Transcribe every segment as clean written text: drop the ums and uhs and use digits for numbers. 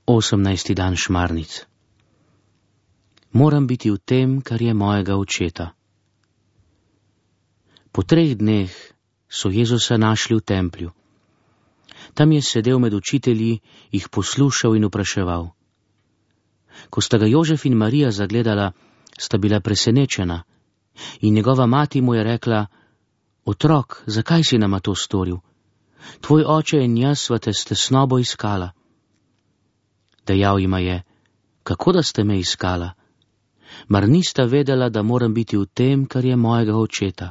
18. dan šmarnic. Moram biti v tem, kar je mojega očeta. Po 3 dneh so Jezusa našli v templju. Tam je sedel med učitelji, jih poslušal in vpraševal. Ko sta ga Jožef in Marija zagledala, sta bila presenečena in njegova mati mu je rekla: Otrok, zakaj si nama to storil? Tvoj oče in jaz sva te s tesnobo iskala. Dejal jima je: Kako da ste me iskala? Mar nista vedela, da moram biti v tem, kar je mojega očeta?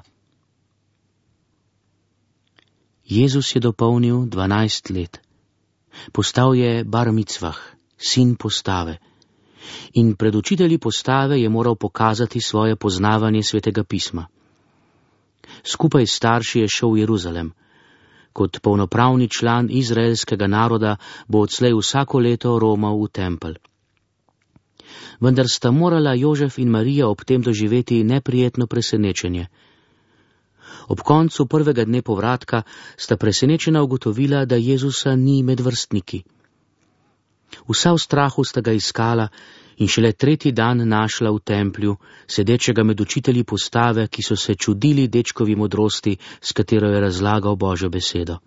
Jezus je dopolnil 12 let. Postal je bar micvah, sin postave. In pred učitelji postave je moral pokazati svoje poznavanje svetega pisma. Skupaj s starši je šel v Jeruzalem. Kot polnopravni član izraelskega naroda bo odslej vsako leto romal v tempelj. Vendar sta morala Jožef in Marija ob tem doživeti neprijetno presenečenje. Ob koncu 1. dne povratka sta presenečena ugotovila, da Jezusa ni med vrstniki. Vsa v strahu sta ga iskala in šele 3. dan našla v templju, sedečega med učitelji postave, ki so se čudili dečkovi modrosti, s katero je razlagal Božjo besedo.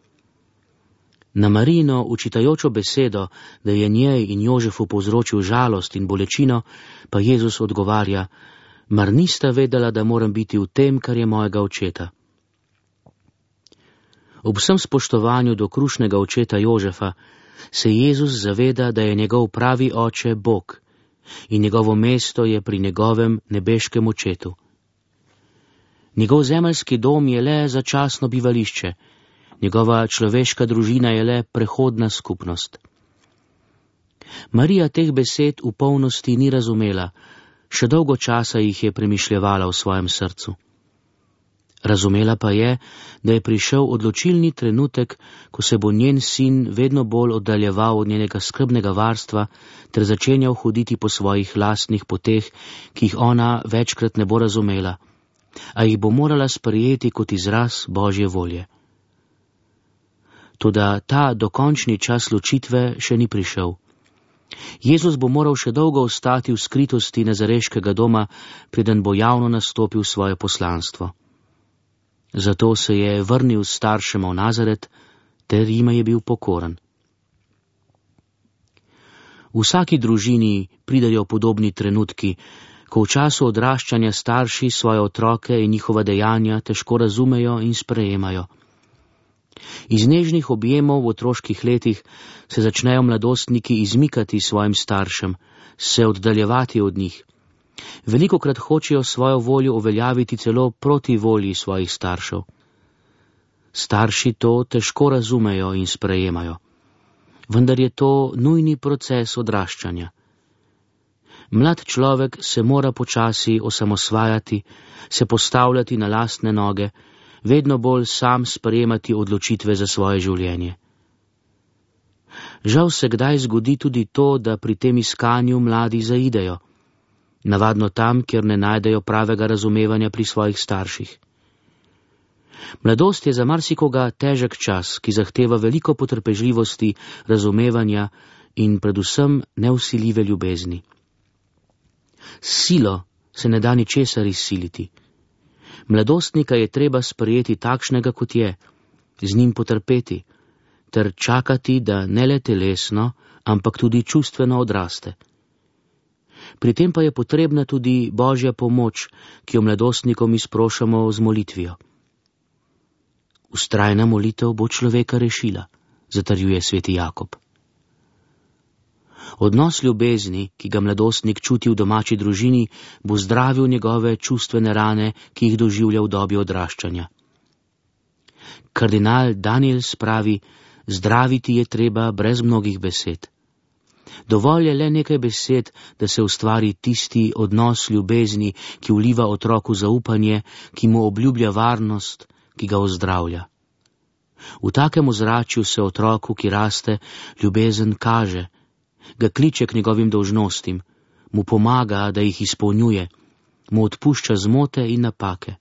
Na Marijino učitajočo besedo, da je njej in Jožefu povzročil žalost in bolečino, pa Jezus odgovarja: Mar nista vedela, da moram biti v tem, kar je mojega očeta? Ob vsem spoštovanju do krušnega očeta Jožefa se Jezus zaveda, da je njegov pravi oče Bog in njegovo mesto je pri njegovem nebeškem očetu. Njegov zemeljski dom je le začasno bivališče, njegova človeška družina je le prehodna skupnost. Marija teh besed v polnosti ni razumela, še dolgo časa jih je premišljevala v svojem srcu. Razumela pa je, da je prišel odločilni trenutek, ko se bo njen sin vedno bolj oddaljeval od njenega skrbnega varstva ter začenjal hoditi po svojih lastnih poteh, ki jih ona večkrat ne bo razumela, a jih bo morala sprejeti kot izraz Božje volje. Toda ta dokončni čas ločitve še ni prišel. Jezus bo moral še dolgo ostati v skritosti nazareškega doma, preden bo javno nastopil svoje poslanstvo. Zato se je vrnil s staršema v Nazaret, ter jima je bil pokoren. V vsaki družini pridejo podobni trenutki, ko v času odraščanja starši svoje otroke in njihova dejanja težko razumejo in sprejemajo. Iz nežnih objemov v otroških letih se začnejo mladostniki izmikati svojim staršem, se oddaljevati od njih. Velikokrat hočejo svojo voljo uveljaviti celo proti volji svojih staršev. Starši to težko razumejo in sprejemajo, vendar je to nujni proces odraščanja. Mlad človek se mora počasi osamosvajati, se postavljati na lastne noge, vedno bolj sam sprejemati odločitve za svoje življenje. Žal se kdaj zgodi tudi to, da pri tem iskanju mladi zaidejo, navadno tam, kjer ne najdejo pravega razumevanja pri svojih starših. Mladost je za marsikoga težek čas, ki zahteva veliko potrpežljivosti, razumevanja in predvsem nevsiljive ljubezni. S silo se ne da ničesar izsiliti. Mladostnika je treba sprejeti takšnega, kot je, z njim potrpeti, ter čakati, da ne le telesno, ampak tudi čustveno odraste. Pri tem pa je potrebna tudi Božja pomoč, ki jo mladostnikom izprošamo z molitvijo. Vztrajna molitev bo človeka rešila, zatrjuje sveti Jakob. Odnos ljubezni, ki ga mladostnik čuti v domači družini, bo zdravil njegove čustvene rane, ki jih doživlja v dobi odraščanja. Kardinal Daniels pravi: zdraviti je treba brez mnogih besed. Dovolj je le nekaj besed, da se ustvari tisti odnos ljubezni, ki vliva otroku zaupanje, ki mu obljublja varnost, ki ga ozdravlja. V takem ozračju se otroku, ki raste, ljubezen kaže, ga kliče k njegovim dolžnostim, mu pomaga, da jih izpolnjuje, mu odpušča zmote in napake.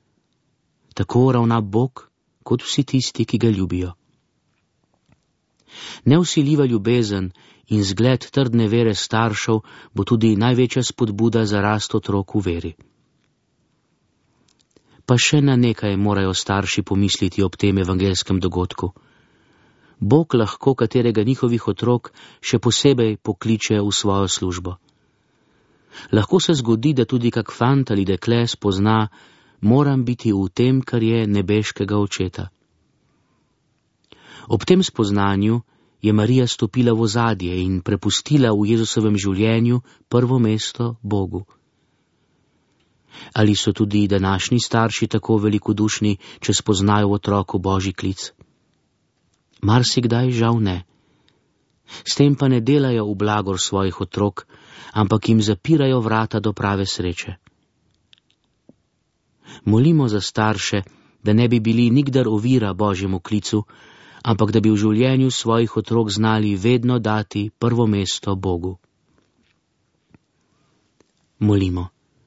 Tako ravna Bog kot vsi tisti, ki ga ljubijo. Nevsiljiva ljubezen in zgled trdne vere staršev bo tudi največja spodbuda za rast otrok v veri. Pa še na nekaj morajo starši pomisliti ob tem evangelskem dogodku. Bog lahko katerega njihovih otrok še posebej pokliče v svojo službo. Lahko se zgodi, da tudi kak fant ali dekle spozna, moram biti v tem, kar je nebeškega očeta. Ob tem spoznanju je Marija stopila v ozadje in prepustila v Jezusovem življenju prvo mesto Bogu. Ali so tudi današnji starši tako velikodušni, če spoznajo v otroku Božji klic? Marsikdaj žal ne. S tem pa ne delajo v blagor svojih otrok, ampak jim zapirajo vrata do prave sreče. Molimo za starše, da ne bi bili nikdar ovira Božjemu klicu, ampak da bi v življenju svojih otrok znali vedno dati prvo mesto Bogu. Molimo.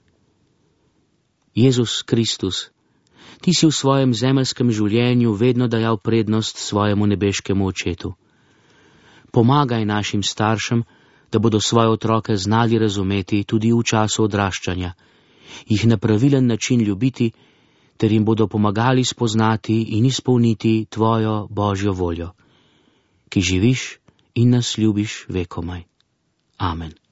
Jezus Kristus, Ti si v svojem zemeljskem življenju vedno dajal prednost svojemu nebeškemu očetu. Pomagaj našim staršem, da bodo svoje otroke znali razumeti tudi v času odraščanja, jih na pravilen način ljubiti, ter jim bodo pomagali spoznati in izpolniti Tvojo Božjo voljo, ki živiš in nas ljubiš vekomaj. Amen.